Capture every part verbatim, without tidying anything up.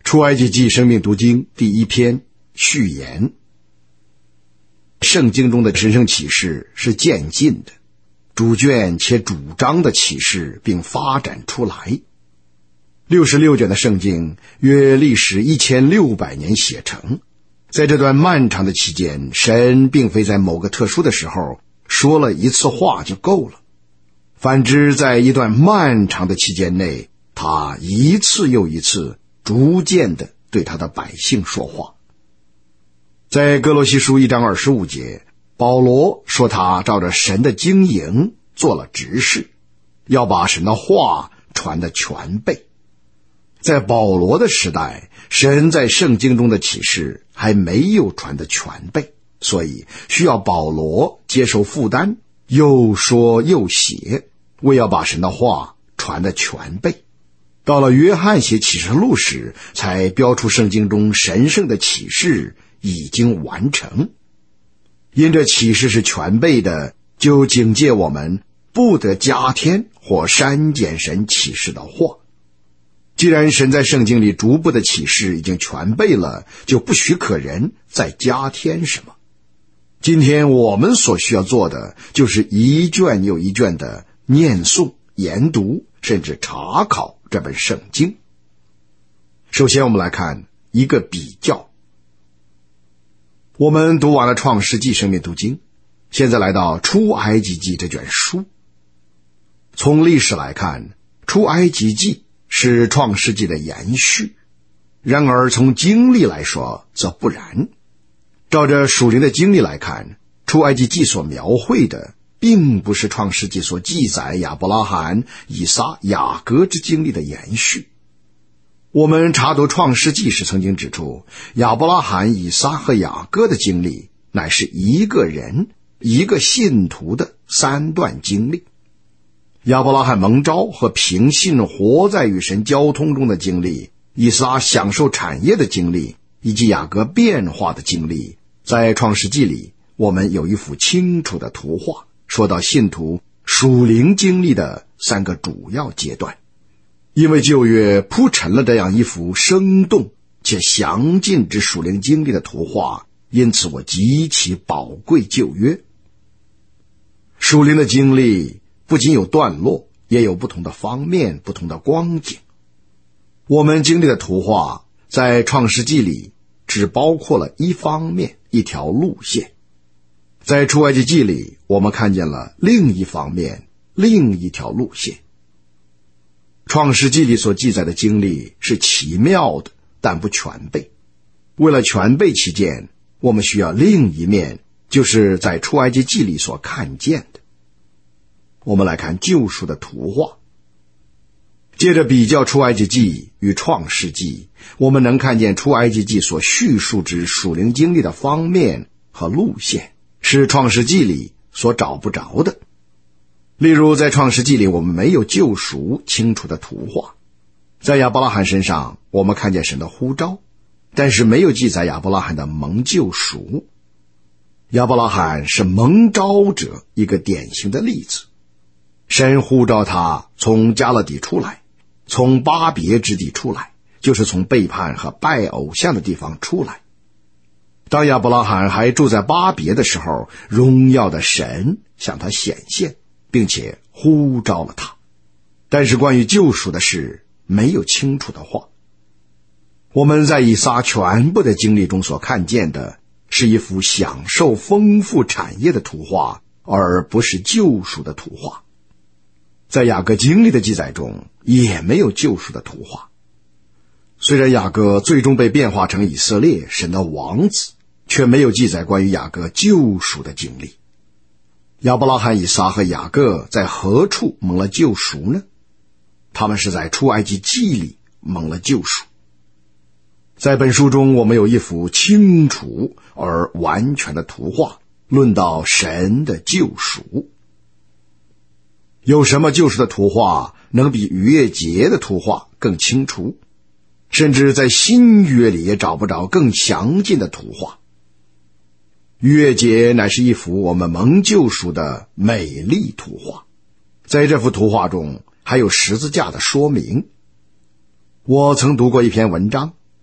出埃及记生命读经第一篇序言。圣经中的神圣启示是渐进的，主卷且主张的启示并发展出来。六十六卷的圣经约历时一千六百年写成，在这段漫长的期间，神并非在某个特殊的时候说了一次话就够了，反之在一段漫长的期间内，他一次又一次逐渐地对他的百姓说话。在哥罗西书一章二十五节，保罗说他照着神的经营做了执事，要把神的话传得全备。在保罗的时代，神在圣经中的启示还没有传得全备，所以需要保罗接受负担，又说又写，为要把神的话传得全备。到了约翰写启示录时，才标出圣经中神圣的启示已经完成。因这启示是全备的，就警戒我们不得加添或删减神启示的话。既然神在圣经里逐步的启示已经全备了，就不许可人再加添什么。今天我们所需要做的，就是一卷又一卷的念诵、研读，甚至查考这本圣经。首先我们来看一个比较。我们读完了创世纪生命读经，现在来到出埃及记这卷书。从历史来看，出埃及记是创世纪的延续，然而从经历来说则不然。照着属灵的经历来看，出埃及记所描绘的并不是创世纪所记载亚伯拉罕、以撒、雅各之经历的延续。我们查读创世纪时曾经指出，亚伯拉罕、以撒和雅各的经历乃是一个人、一个信徒的三段经历。亚伯拉罕蒙召和凭信活在与神交通中的经历，以撒享受产业的经历，以及雅各变化的经历，在创世纪里我们有一幅清楚的图画，说到信徒属灵经历的三个主要阶段。因为旧约铺陈了这样一幅生动且详尽之属灵经历的图画，因此我极其宝贵旧约。属灵的经历不仅有段落，也有不同的方面、不同的光景。我们经历的图画在创世纪里只包括了一方面、一条路线，在出埃及记里我们看见了另一方面、另一条路线。创世纪里所记载的经历是奇妙的，但不全备。为了全备其见，我们需要另一面，就是在出埃及记里所看见的。我们来看救赎的图画。接着比较出埃及记与创世纪，我们能看见出埃及记所叙述之属灵经历的方面和路线，是创世纪里所找不着的。例如在创世纪里我们没有救赎清楚的图画，在亚伯拉罕身上我们看见神的呼召，但是没有记载亚伯拉罕的蒙救赎。亚伯拉罕是蒙召者一个典型的例子，神呼召他从加勒底出来，从巴别之地出来，就是从背叛和拜偶像的地方出来。当亚伯拉罕还住在巴别的时候，荣耀的神向他显现，并且呼召了他。但是关于救赎的事没有清楚的话。我们在以撒全部的经历中所看见的是一幅享受丰富产业的图画，而不是救赎的图画。在雅各经历的记载中也没有救赎的图画。虽然雅各最终被变化成以色列神的王子，却没有记载关于雅各救赎的经历。亚伯拉罕、以撒和雅各在何处蒙了救赎呢？他们是在出埃及记里蒙了救赎。在本书中我们有一幅清楚而完全的图画，论到神的救赎。有什么救赎的图画能比逾越节的图画更清楚？甚至在新约里也找不着更详尽的图画。逾越节乃是一幅我们蒙救赎的美丽图画，在这幅图画中还有十字架的说明。我曾读过一篇文章，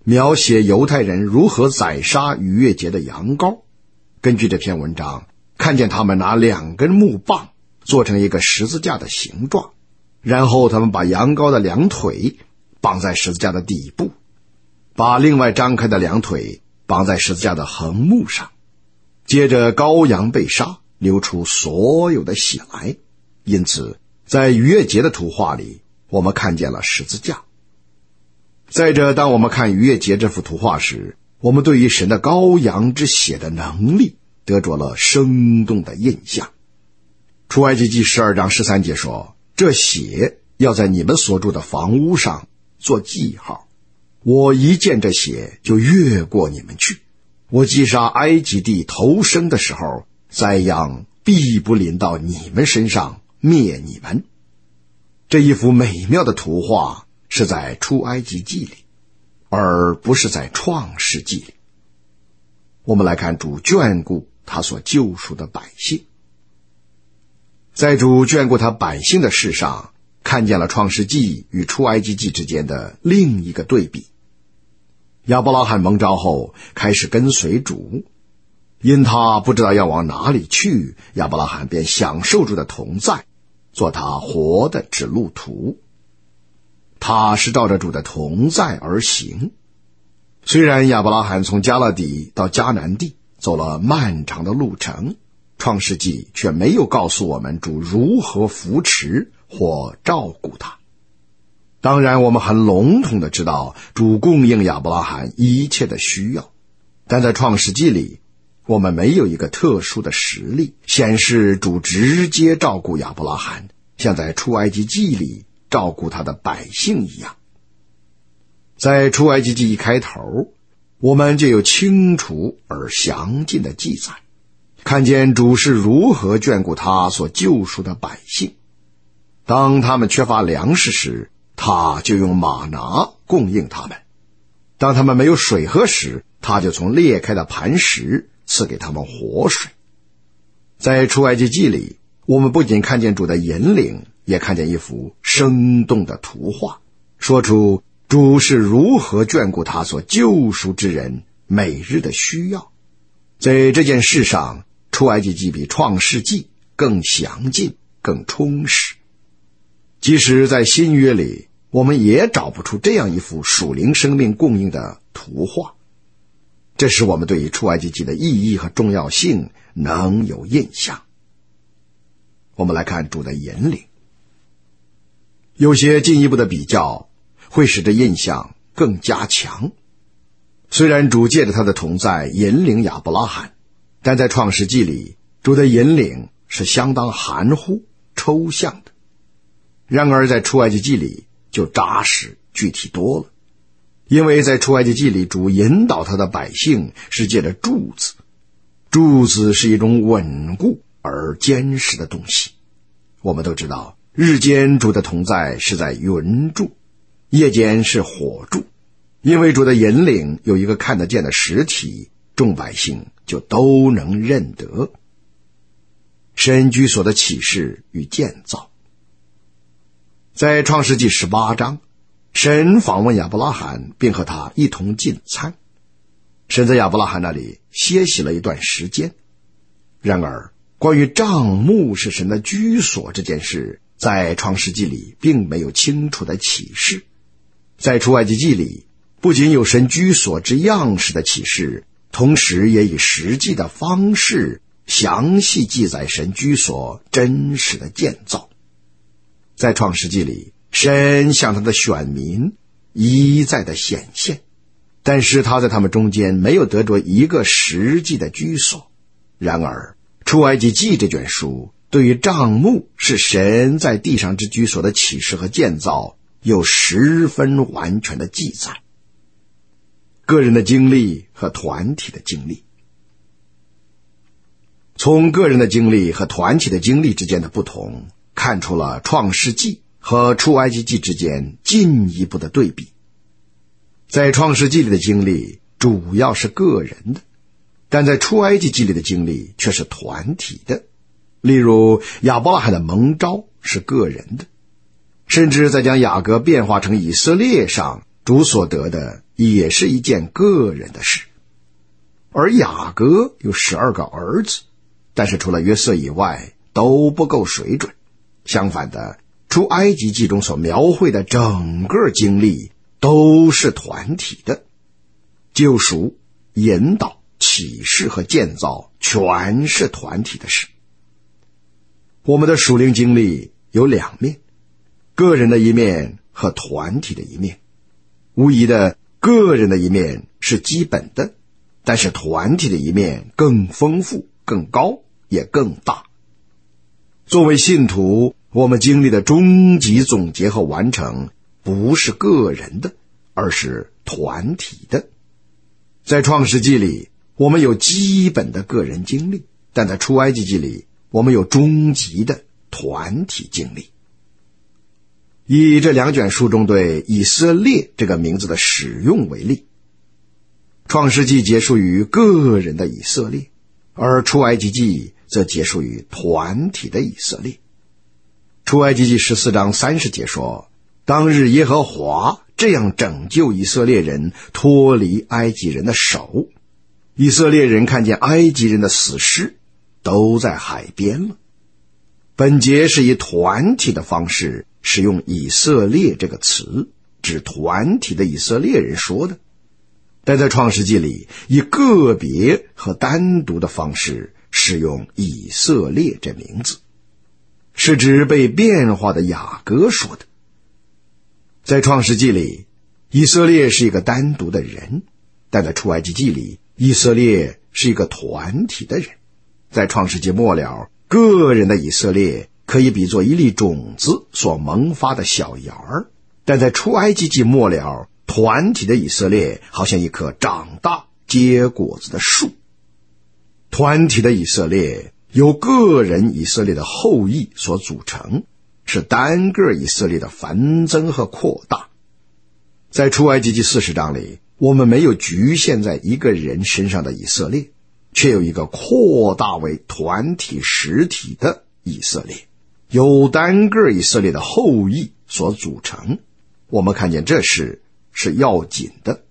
描写犹太人如何宰杀逾越节的羊羔。根据这篇文章，看见他们拿两根木棒做成一个十字架的形状，然后他们把羊羔的两腿绑在十字架的底部，把另外张开的两腿绑在十字架的横木上，接着羔羊被杀，流出所有的血来。因此在逾越节的图画里，我们看见了十字架。再者，当我们看逾越节这幅图画时，我们对于神的羔羊之血的能力得着了生动的印象。出埃及记十二章十三节说，这血要在你们所住的房屋上做记号，我一见这血就越过你们去，我击杀埃及地头生的时候，灾殃必不临到你们身上，灭你们。这一幅美妙的图画是在出埃及记里，而不是在创世纪里。我们来看主眷顾他所救赎的百姓。在主眷顾他百姓的事上，看见了创世纪与出埃及记之间的另一个对比。亚伯拉罕蒙召后开始跟随主，因他不知道要往哪里去，亚伯拉罕便享受主的同在，做他活的指路图。他是照着主的同在而行。虽然亚伯拉罕从迦勒底到迦南地走了漫长的路程，创世纪却没有告诉我们主如何扶持或照顾他。当然，我们很笼统的知道主供应亚伯拉罕一切的需要，但在创世纪里，我们没有一个特殊的实例显示主直接照顾亚伯拉罕，像在出埃及记里照顾他的百姓一样。在出埃及记一开头，我们就有清楚而详尽的记载，看见主是如何眷顾他所救赎的百姓。当他们缺乏粮食时，他就用玛拿供应他们；当他们没有水喝时，他就从裂开的磐石赐给他们活水。在出埃及记里，我们不仅看见主的引领，也看见一幅生动的图画，说出主是如何眷顾他所救赎之人每日的需要。在这件事上，出埃及记比创世记更详尽，更充实。即使在新约里，我们也找不出这样一幅属灵生命供应的图画。这使我们对于出埃及记的意义和重要性能有印象。我们来看主的引领。有些进一步的比较会使这印象更加强。虽然主借着他的同在引领亚伯拉罕，但在创世纪里，主的引领是相当含糊抽象的。然而在出埃及记里就扎实具体多了，因为在出埃及记里，主引导他的百姓是借着柱子。柱子是一种稳固而坚实的东西。我们都知道，日间主的同在是在云柱，夜间是火柱。因为主的引领有一个看得见的实体，众百姓就都能认得。神居所的启示与建造。在创世纪十八章，神访问亚伯拉罕，并和他一同进餐。神在亚伯拉罕那里歇息了一段时间。然而，关于帐幕是神的居所这件事，在创世纪里并没有清楚的启示。在出埃及记里，不仅有神居所之样式的启示，同时也以实际的方式详细记载神居所真实的建造。在创世纪里，神向他的选民一再的显现，但是他在他们中间没有得着一个实际的居所。然而出埃及记这卷书对于帐幕是神在地上之居所的启示和建造有十分完全的记载。个人的经历和团体的经历。从个人的经历和团体的经历之间的不同，看出了创世纪和出埃及记之间进一步的对比。在创世纪里的经历主要是个人的，但在出埃及记里的经历却是团体的。例如亚伯拉罕的蒙召是个人的，甚至在将雅各变化成以色列上，主所得的也是一件个人的事。而雅各有十二个儿子，但是除了约瑟以外都不够水准。相反的，出埃及记中所描绘的整个经历都是团体的，救赎、引导、启示和建造全是团体的事。我们的属灵经历有两面，个人的一面和团体的一面。无疑的，个人的一面是基本的，但是团体的一面更丰富、更高，也更大。作为信徒，我们经历的终极总结和完成不是个人的，而是团体的。在创世纪里，我们有基本的个人经历，但在出埃及记里，我们有终极的团体经历。以这两卷书中对以色列这个名字的使用为例，创世纪结束于个人的以色列，而出埃及记则结束于团体的以色列。出埃及记十四章三十节说，当日耶和华这样拯救以色列人脱离埃及人的手，以色列人看见埃及人的死尸都在海边了。本节是以团体的方式使用以色列这个词，指团体的以色列人说的，但在创世纪里以个别和单独的方式使用以色列这名字，是指被变化的雅各说的。在创世纪里，以色列是一个单独的人，但在出埃及记里，以色列是一个团体的人。在创世纪末了，个人的以色列可以比作一粒种子所萌发的小芽儿，但在出埃及记末了，团体的以色列好像一棵长大结果子的树。团体的以色列由个人以色列的后裔所组成，是单个以色列的繁增和扩大。在出埃及记四十章里，我们没有局限在一个人身上的以色列，却有一个扩大为团体实体的以色列，由单个以色列的后裔所组成。我们看见这事是要紧的。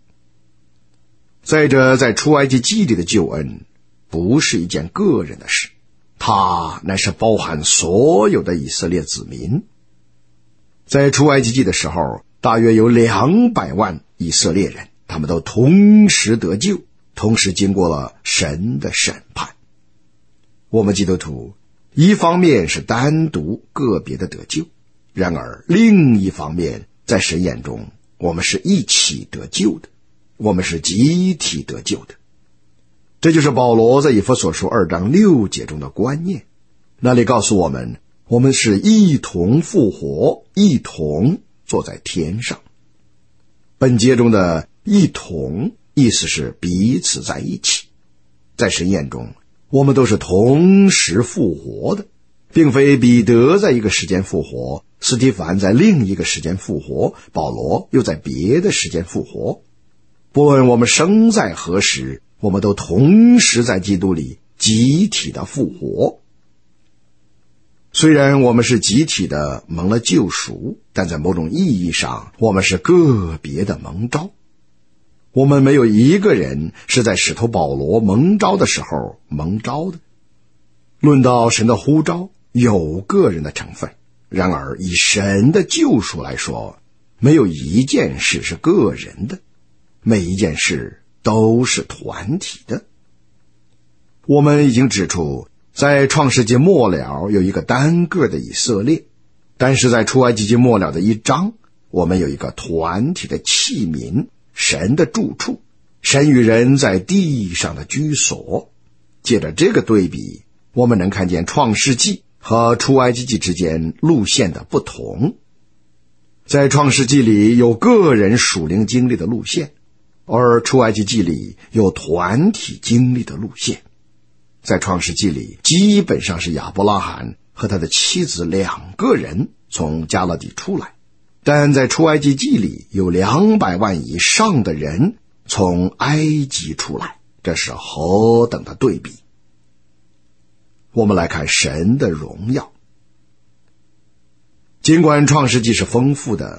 再者，在出埃及记里的救恩不是一件个人的事，它乃是包含所有的以色列子民。在出埃及记的时候，大约有两百万以色列人，他们都同时得救，同时经过了神的审判。我们基督徒一方面是单独个别的得救，然而另一方面，在神眼中我们是一起得救的，我们是集体得救的。这就是保罗在以弗所书二章六节中的观念，那里告诉我们，我们是一同复活，一同坐在天上。本节中的一同意思是彼此在一起。在神眼中，我们都是同时复活的，并非彼得在一个时间复活，斯提凡在另一个时间复活，保罗又在别的时间复活。不论我们生在何时，我们都同时在基督里集体的复活。虽然我们是集体的蒙了救赎，但在某种意义上，我们是个别的蒙召。我们没有一个人是在使徒保罗蒙召的时候蒙召的。论到神的呼召，有个人的成分，然而以神的救赎来说，没有一件事是个人的，每一件事都是团体的。我们已经指出，在创世纪末了有一个单个的以色列，但是在出埃及记末了的一章，我们有一个团体的器皿，神的住处，神与人在地上的居所。借着这个对比，我们能看见创世纪和出埃及记之间路线的不同。在创世纪里有个人属灵经历的路线，而出埃及记里有团体经历的路线。在创世纪里，基本上是亚伯拉罕和他的妻子两个人从迦勒底出来，但在出埃及记里有两百万以上的人从埃及出来，这是何等的对比！我们来看神的荣耀。尽管创世纪是丰富的，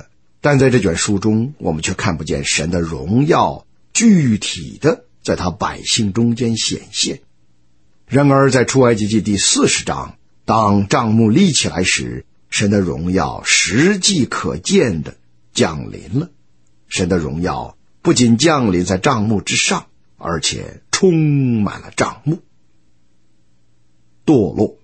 但在这卷书中，我们却看不见神的荣耀具体的在他百姓中间显现。然而在出埃及记第四十章，当帐幕立起来时，神的荣耀实际可见的降临了。神的荣耀不仅降临在帐幕之上，而且充满了帐幕。堕落。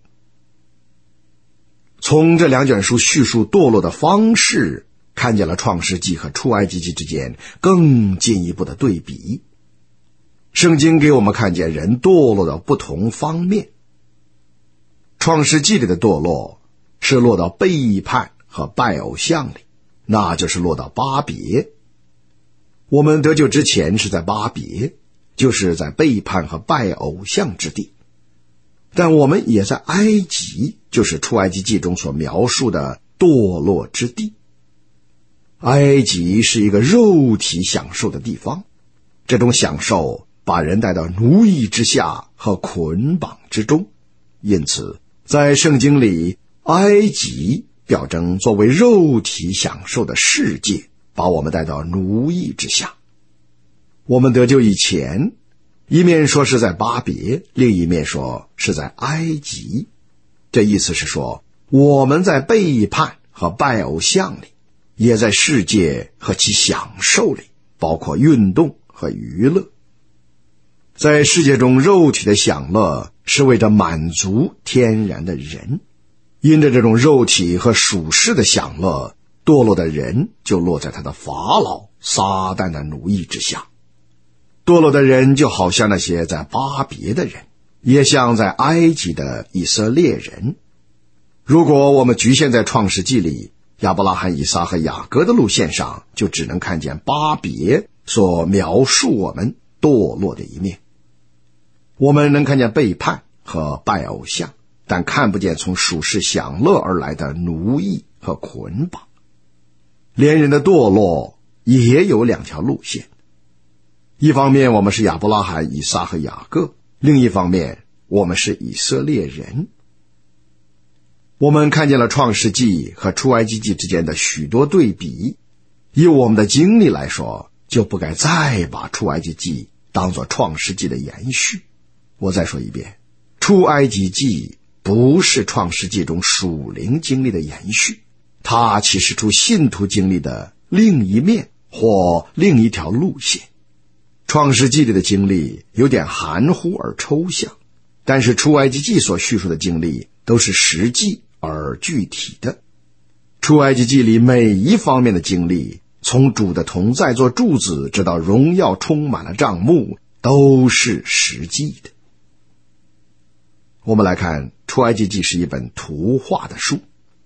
从这两卷书叙述堕落的方式，看见了创世纪和出埃及记之间更进一步的对比。圣经给我们看见人堕落的不同方面。创世纪里的堕落是落到背叛和拜偶像里，那就是落到巴别。我们得救之前是在巴别，就是在背叛和拜偶像之地。但我们也在埃及，就是出埃及记中所描述的堕落之地。埃及是一个肉体享受的地方，这种享受把人带到奴役之下和捆绑之中。因此在圣经里，埃及表征作为肉体享受的世界，把我们带到奴役之下。我们得救以前，一面说是在巴别，另一面说是在埃及。这意思是说，我们在背叛和拜偶像里，也在世界和其享受里，包括运动和娱乐。在世界中，肉体的享乐是为着满足天然的人，因着这种肉体和属世的享乐，堕落的人就落在他的法老撒旦的奴役之下。堕落的人就好像那些在巴别的人，也像在埃及的以色列人。如果我们局限在创世纪里，亚伯拉罕、以撒和雅各的路线上，就只能看见巴别所描述我们堕落的一面。我们能看见背叛和拜偶像，但看不见从属世享乐而来的奴役和捆绑。连人的堕落也有两条路线，一方面我们是亚伯拉罕、以撒和雅各，另一方面我们是以色列人。我们看见了创世纪和出埃及记之间的许多对比，以我们的经历来说，就不该再把出埃及记当作创世纪的延续。我再说一遍，出埃及记不是创世纪中属灵经历的延续，它启示出信徒经历的另一面或另一条路线。创世纪里的经历有点含糊而抽象，但是出埃及记所叙述的经历都是实际而具体的。出埃及记里每一方面的经历，从主的同在做柱子，直到荣耀充满了帐幕，都是实际的。我们来看，出埃及记是一本图画的书。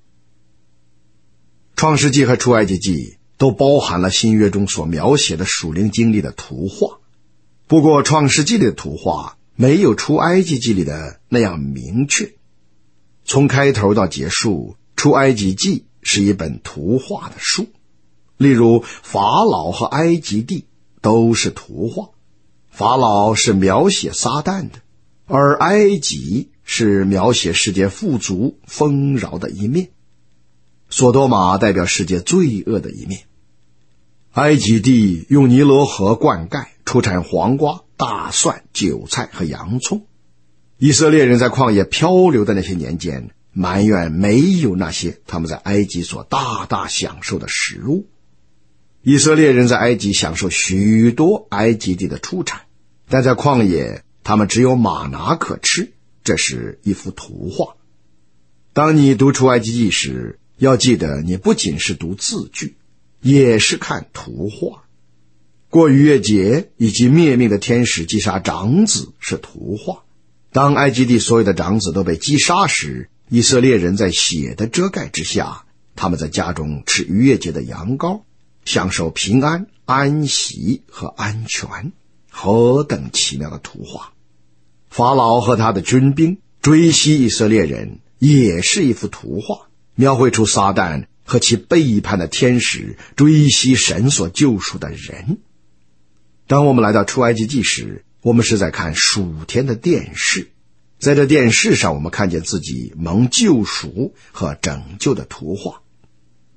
创世纪和出埃及记都包含了新约中所描写的属灵经历的图画，不过创世纪里的图画没有出埃及记里的那样明确。从开头到结束，出埃及记是一本图画的书。例如法老和埃及地都是图画，法老是描写撒旦的，而埃及是描写世界富足丰饶的一面，索多玛代表世界罪恶的一面。埃及地用尼罗河灌溉，出产黄瓜、大蒜、韭菜和洋葱。以色列人在旷野漂流的那些年间，埋怨没有那些他们在埃及所大大享受的食物。以色列人在埃及享受许多埃及地的出产，但在旷野他们只有玛拿可吃，这是一幅图画。当你读出埃及记时，要记得你不仅是读字句，也是看图画。过逾越节以及灭命的天使击杀长子是图画。当埃及地所有的长子都被击杀时，以色列人在血的遮盖之下，他们在家中吃逾越节的羊羔，享受平安、安息和安全。何等奇妙的图画！法老和他的军兵追袭以色列人，也是一幅图画，描绘出撒旦和其背叛的天使追袭神所救赎的人。当我们来到出埃及记时，我们是在看属天的电视，在这电视上我们看见自己蒙救赎和拯救的图画。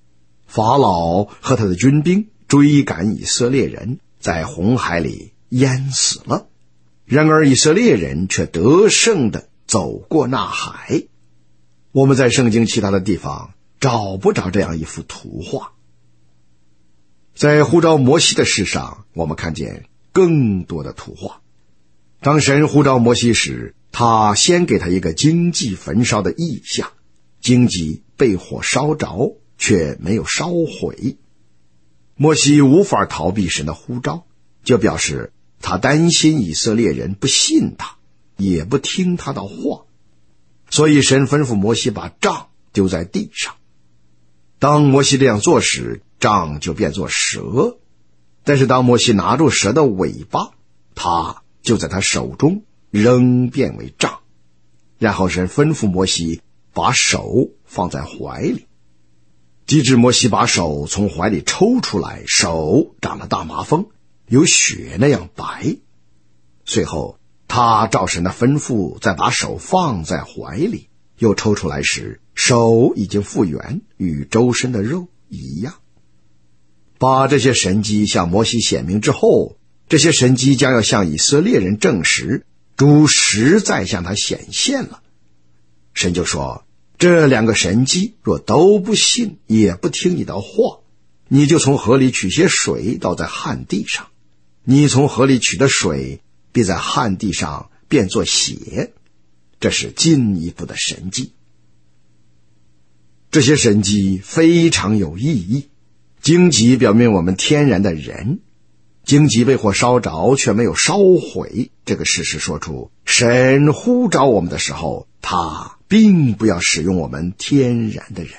法老和他的军兵追赶以色列人，在红海里淹死了。然而以色列人却得胜地走过那海。我们在圣经其他的地方找不着这样一幅图画。在呼召摩西的事上，我们看见更多的图画。当神呼召摩西时，他先给他一个荆棘焚烧的意象，荆棘被火烧着，却没有烧毁。摩西无法逃避神的呼召，就表示他担心以色列人不信他，也不听他的话。所以神吩咐摩西把杖丢在地上。当摩西这样做时，杖就变作蛇。但是当摩西拿住蛇的尾巴，他就在他手中仍变为杖。然后神吩咐摩西把手放在怀里。及至摩西把手从怀里抽出来，手长了大麻风，有血那样白。随后他照神的吩咐再把手放在怀里，又抽出来时，手已经复原，与周身的肉一样。把这些神迹向摩西显明之后，这些神迹将要向以色列人证实主实在向他显现了。神就说，这两个神迹若都不信，也不听你的话，你就从河里取些水倒在旱地上，你从河里取的水必在旱地上变作血。这是进一步的神迹。这些神迹非常有意义。荆棘表明我们天然的人，荆棘被火烧着却没有烧毁，这个事实说出神呼召我们的时候，他并不要使用我们天然的人。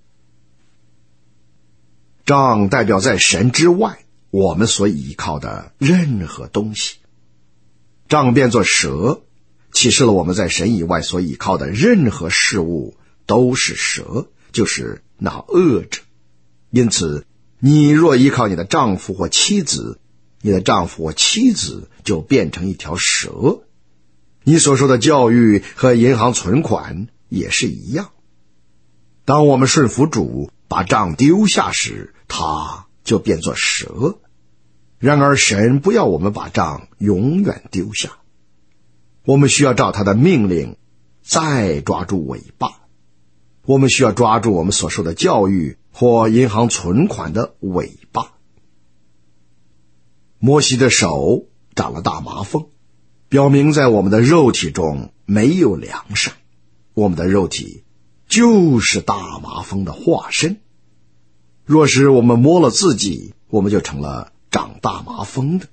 杖代表在神之外我们所依靠的任何东西。杖变作蛇，启示了我们在神以外所依靠的任何事物都是蛇，就是那恶者。因此你若依靠你的丈夫或妻子，你的丈夫或妻子就变成一条蛇。你所受的教育和银行存款也是一样。当我们顺服主，把杖丢下时，它就变作蛇。然而神不要我们把杖永远丢下，我们需要照他的命令再抓住尾巴。我们需要抓住我们所受的教育或银行存款的尾巴。摩西的手长了大麻风，表明在我们的肉体中没有良善，我们的肉体就是大麻风的化身。若是我们摸了自己，我们就成了长大麻风的。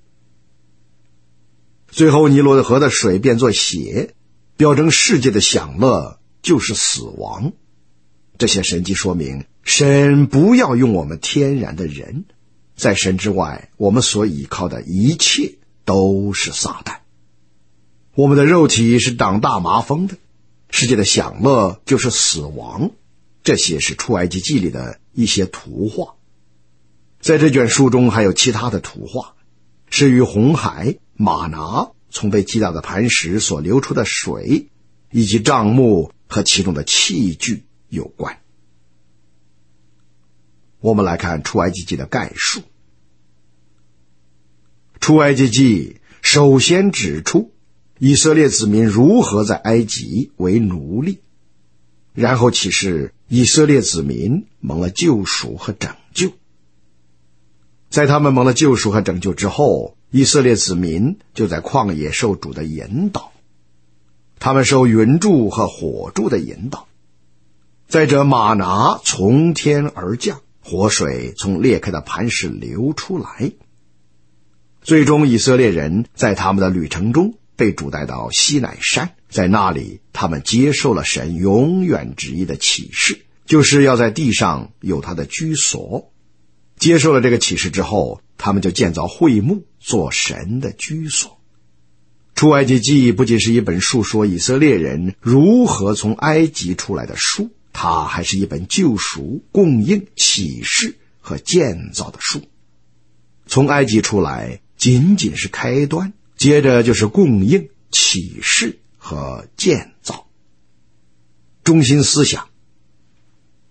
最后尼罗河的水变作血，表征世界的享乐就是死亡。这些神迹说明神不要用我们天然的人，在神之外我们所依靠的一切都是撒旦。我们的肉体是长大麻风的，世界的享乐就是死亡。这些是出埃及记里的一些图画。在这卷书中还有其他的图画，是与红海、玛拿、从被击打的磐石所流出的水，以及帐幕和其中的器具有关。我们来看出埃及记的概述。出埃及记首先指出以色列子民如何在埃及为奴隶，然后启示以色列子民蒙了救赎和拯救。在他们蒙了救赎和拯救之后，以色列子民就在旷野受主的引导，他们受云柱和火柱的引导。再者，玛拿从天而降，活水从裂开的磐石流出来。最终以色列人在他们的旅程中被主带到西乃山，在那里他们接受了神永远旨意的启示，就是要在地上有他的居所。接受了这个启示之后，他们就建造会幕，做神的居所。出埃及记不仅是一本述说以色列人如何从埃及出来的书，它还是一本救赎、供应、启示和建造的书。从埃及出来仅仅是开端，接着就是供应、启示和建造。中心思想，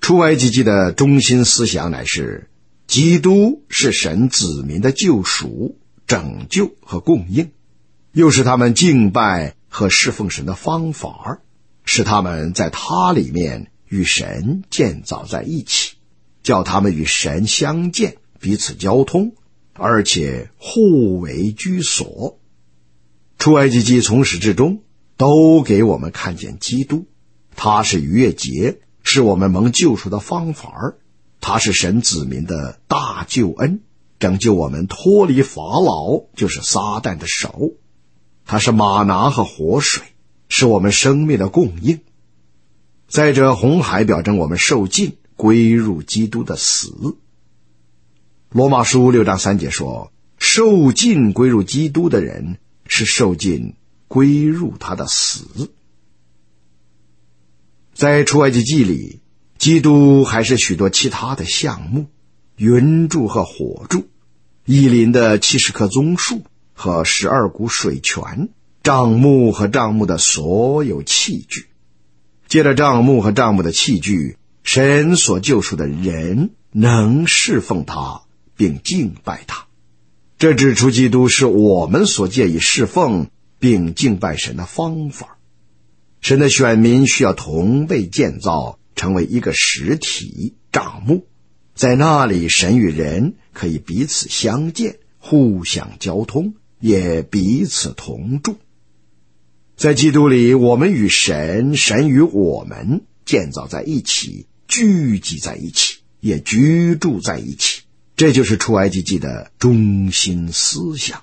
出埃及记的中心思想乃是基督是神子民的救赎、拯救和供应，又是他们敬拜和侍奉神的方法，使他们在他里面与神建造在一起，叫他们与神相见，彼此交通，而且互为居所。出埃及记从始至终都给我们看见基督，他是逾越节，是我们蒙救赎的方法，他是神子民的大救恩，拯救我们脱离法老，就是撒旦的手。他是玛拿和活水，是我们生命的供应。在这红海表征我们受尽归入基督的死。罗马书六章三节说，受尽归入基督的人是受尽归入他的死。在出埃及记里，基督还是许多其他的项目，云柱和火柱，以林的七十棵棕树和十二股水泉，帐幕和帐幕的所有器具。借着帐幕和帐幕的器具，神所救赎的人能侍奉他并敬拜他。这指出基督是我们所借以侍奉并敬拜神的方法。神的选民需要同被建造，成为一个实体帐幕，在那里神与人可以彼此相见，互相交通，也彼此同住。在基督里，我们与神，神与我们建造在一起，聚集在一起，也居住在一起。这就是出埃及记的中心思想。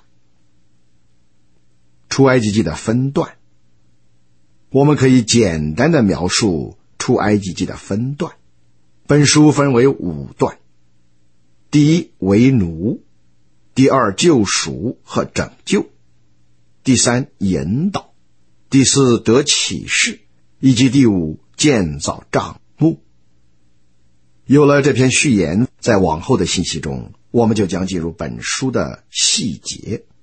出埃及记的分段，我们可以简单的描述出埃及记的分段。本书分为五段：第一，为奴；第二，救赎和拯救；第三，引导；第四，得启示；以及第五，建造帐幕。有了这篇序言，在往后的信息中，我们就将进入本书的细节。